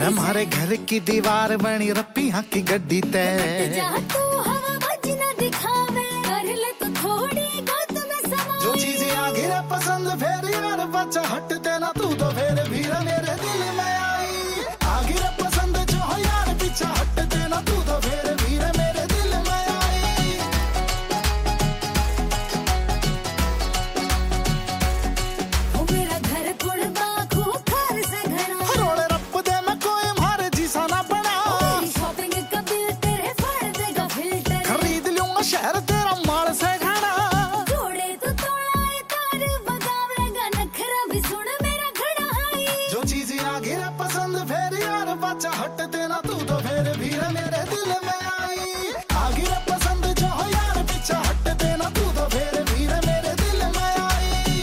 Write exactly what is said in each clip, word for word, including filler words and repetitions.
हमारे घर की दीवार बनी रप्पी हाँ की गड्डी तय जो चीजें आगे पसंद फिर यार बच्चा हटते ना तू तो फिर भी मेरे दिल में आई आगे पसंद जो हो यार पीछा हटते ना तू तो फिर भी मेरे दिल में आई वो मेरा घर कुड़बा खूखार से घना रोड़े रप दे मैं कोई मारे जीसा ना बना शॉपिंग का बिल तेरे फाड़ देगा फिल्टर खरीद लूंगा शहर तेरा माल से खाना जोड़े तो तोड़ाए तार बगावेगा नखरा भी सुन मेरा घड़ा आई जो चीजें आगे पसंद फिर यार बच्चा हटते ना तू तो फिर भी मेरे दिल में आई आगे पसंद जो हो यार पीछा हटते ना तू तो फिर भी मेरे दिल में आई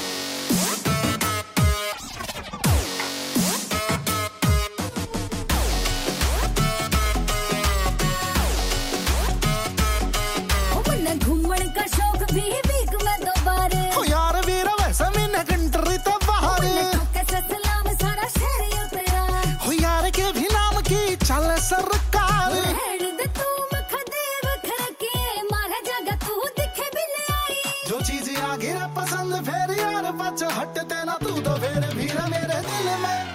मन घूमन का शौक भी वीक में दोबारे हो यार वीर वैसे मैंने कंट्री तो बाहर कैसे सलाम सारा शहर तेरा हो यार के भी नाम की चल सरकार हेड दे तू मखदेव खड़के मारा जगह तू दिखे भी ले आई जो चीजें आगे पसंद फिर यार बच्चा हटते ना तू तो फिर भी मेरे दिल में